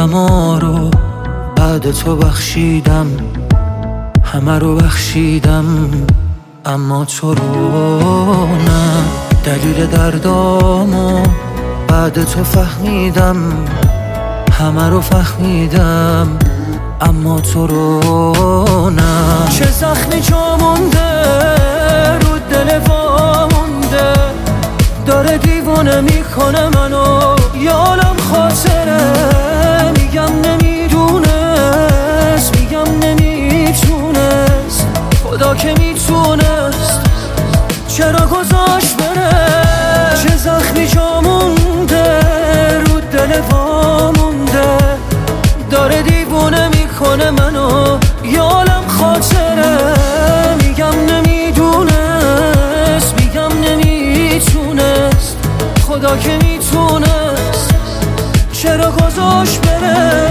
آدما رو بعد تو بخشیدم، همه رو بخشیدم اما تو رو نه. دلیل دردامو بعد تو فهمیدم، همه رو فهمیدم اما تو رو نه. چه زخمی جا مونده رو دل وا مونده، داره دیوونه میکنه منو، یه عالم خاطره. میگم نمیدونست، میگم نمیتونست، خدا که میتونست چرا گذاشت بره. چه زخمی جا مونده رو دل وا مونده، داره دیوونه میکنه منو، یه عالم خاطره. میگم نمیدونست، میگم نمیتونست، خدا که میتونست چرا گذاشت بره.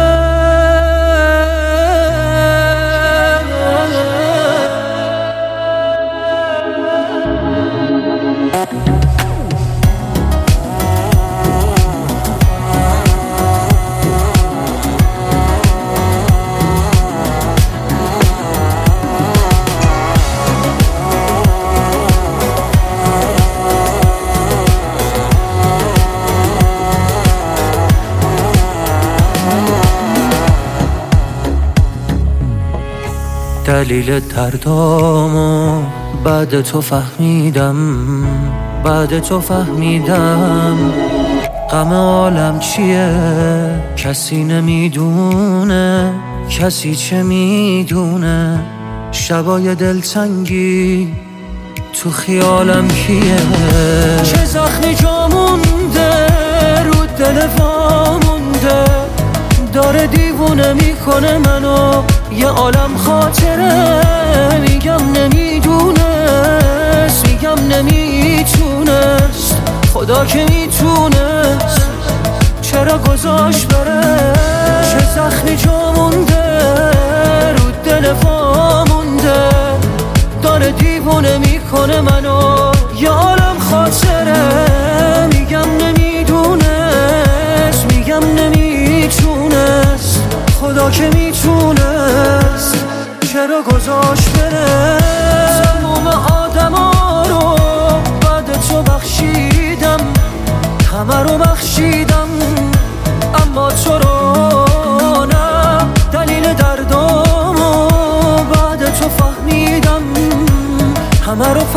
دلیل دردامو بعد تو فهمیدم، بعد تو فهمیدم غم عالم چیه. کسی نمیدونه، کسی چه میدونه، شبای دلتنگی تو خیالم کیه. چه زخمی جا مونده رو دل وا مونده، داره دیوونه میکنه منو، یه عالم خاطره. میگم نمیدونست، میگم نمیتونست، خدا که میتونست چرا گذاشت بره. چه زخمی جا مونده رو دل وا مونده، داره دیوونه میکنه منو، یه عالم خاطره. میگم نمیدونست، میگم نمیتونست، خدا که میتونست چرا گذاشت بره. تموم آدما رو بعد تو بخشیدم، همه رو بخشیدم اما تو رو نه. دلیل دردامو بعد تو فهمیدم، همه رو